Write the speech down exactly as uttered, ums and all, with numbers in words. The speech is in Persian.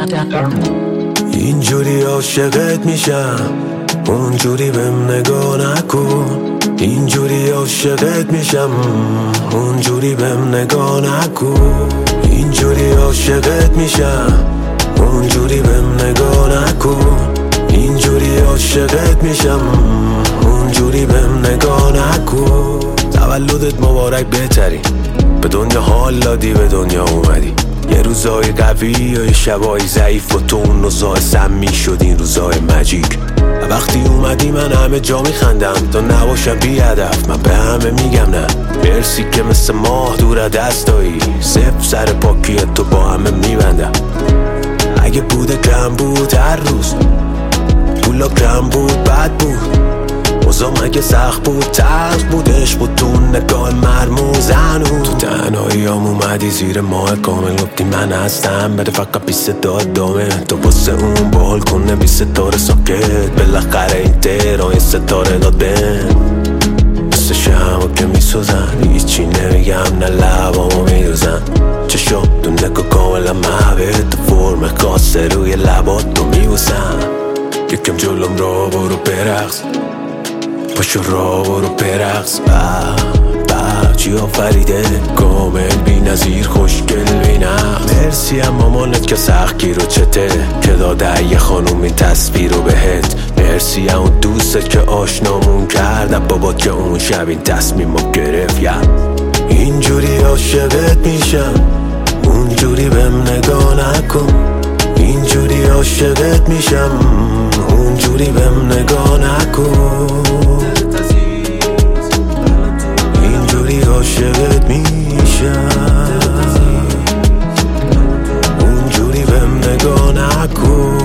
اینجوری عاشقت میشم اونجوری بهم نگاه نکن. اینجوری عاشقت میشم اونجوری بهم نگاه نکن. اینجوری عاشقت میشم اونجوری بهم نگاه نکن. اینجوری عاشقت میشم اونجوری بهم نگاه نکن. تولدت مبارک بهتری، به دنیا حال دادی به دنیا اومدی. یه روزای قوی و یه شبای ضعیف و تو اون روزای سمی شد این روزای مجیک. وقتی اومدی من همه جا میخندم تا نباشم بی هدف. من به همه میگم نه مرسی که مثل ماه دور دستایی. صفر سر پاکی تو با همه میبندم. اگه بوده کم بود هر روز پولا کم بود بد بود. اوزام اگه سخت بود تلخ بود عشق بود تو نگاه مرموز هنوز. تو تنهایی هم اومدی زیر ماه کامل گفتی من هستم بده فقط بی صدا دامه. تو واسه اون بال کنه بی ستاره ساکت بالاخره این تهران یه ستاره داد بهم. مثل شما که میسوزن هیچی نمیگم نه لبامو میدوزن. چشم تو نگاه کاملا محبت تو فرم خاصه روی لبات تو میبوسن. یکم جلوم را برو برقص پاشو را برو برقص. با با چی آفریده کامل بی نظیر خوشگل بینم. مرسی هم مامانت که سختگیر و چته که داده یه خانومی تصویر رو بهت. مرسی هم اون دوستت که آشنامون کرد بابات که اون شب این تصمیم رو گرفت. یا اینجوری عاشقت میشم اونجوری بهم نگاه نکن. اینجوری عاشقت میشم اونجوری بهم نگاه نکن. اینجوری عاشقت میشم اونجوری بهم نگاه نکن.